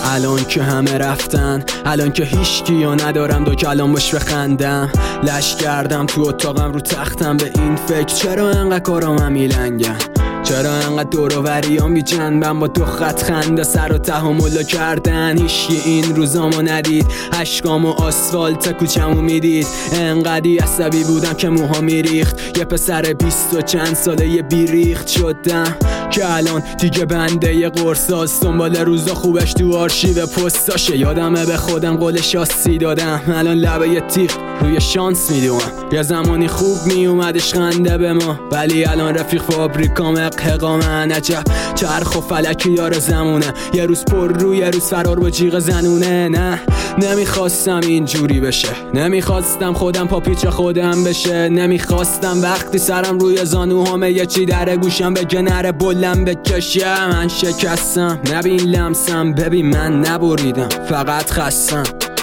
الان که همه رفتن، الان که هیچ کیو ندارم دو کلام باش بخندم. لش کردم تو اتاقم رو تختم به این فکر چرا انقدر کارام میلنگم، چرا انقدر دوروریام بی جنبم با دو خط خنده سر و تحملو کردن. هیچکی این روزامو ندید، اشکامو آسفالت کوچمو میدید. انقدی عصبی بودم که موها میریخت، یه پسر 20 و چند ساله یه بیریخت شدم که الان دیگه بنده یه قرصاست. دنبال روزا خوبش تو آرشیو پستاشه، یادمه به خودم قول شاسی دادم، الان لبه یه تیغ روی شانس میدونم. یه زمانی خوب میومدش خنده به ما، ولی الان رفیق فابریکام اقهقامن. عجب چرخ و فلکی یار زمونه، یه روز پر روی یه روز فرار با جیغ زنونه. نه نمیخواستم اینجوری بشه، نمیخواستم خودم پا پیچ خودم بشه، نمیخواستم وقتی سرم روی زانوهامه یه چی در گوشم بگه نره بلم بکشه. من شکستم نبین لمسم، ببین من نبریدم فقط خستم.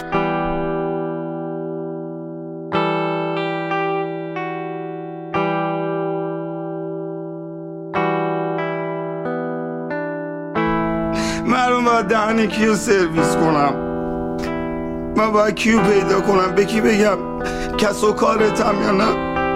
من باید دهن کیو سرویس کنم، من باید کیو پیدا کنم، به کی بگم کس و کارتم یا نه.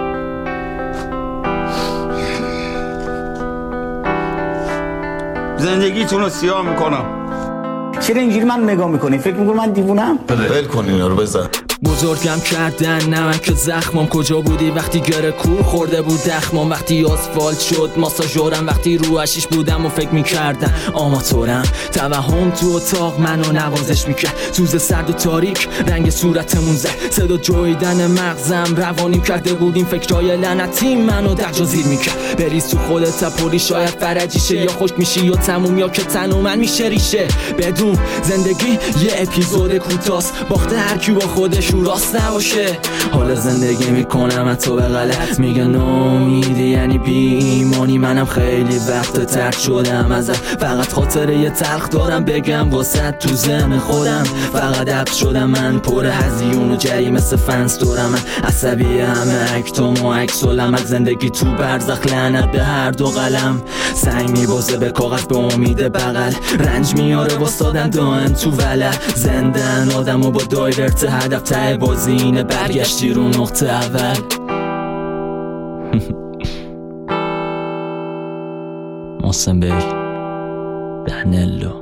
زندگیتون رو سیاه میکنم. چرا اینجوری من نگاه میکنی؟ فکر میکنی من دیوونم؟ ول کن اینا رو بزن. بزرگم کردن نمک زخمم، کجا بودی وقتی گره کور خورده بود دخمم، وقتی آسفالت شد ماساژورم، وقتی رو اشیش بودم و فکر میکردم آماتورم. توهم تو اتاق منو نوازش میکرد، سوز سرد و تاریک رنگ صورتمون زد، صدا جویدن مغزم روانیم کرده بودیم فکرای لعنتی منو درجازیر میکرد. بریز تو خودت پری شاید فرجیشه، یا خوش میشی یا تموم یا که تن و من میشه ریشه. بدون زندگی یه اپیزود کوتاست، باخته هر کی با خودش راست نباشه. حالا زندگی میکنم حتی به غلط، میگه ناامیدی یعنی بی ایمانی. منم خیلی وقت ترک شدم ازت، فقط خاطره یه تلخ دارم بگم واسه تو ذهن خودم. فقط عبد شدم من، پر هزیون و جری مثل فنس دورم من، عصبی همه اکتام و عکس و لمک. زندگی تو برزخ لعنت به هر دو قلم، سنگ میبازه به کاغذ به امید بغل، رنج میاره واسادن دائم تو ولع. زندن آدمو با دایورت هدف ته بازی اینه، برگشتی رو نقطه اول. محسن بی دنلو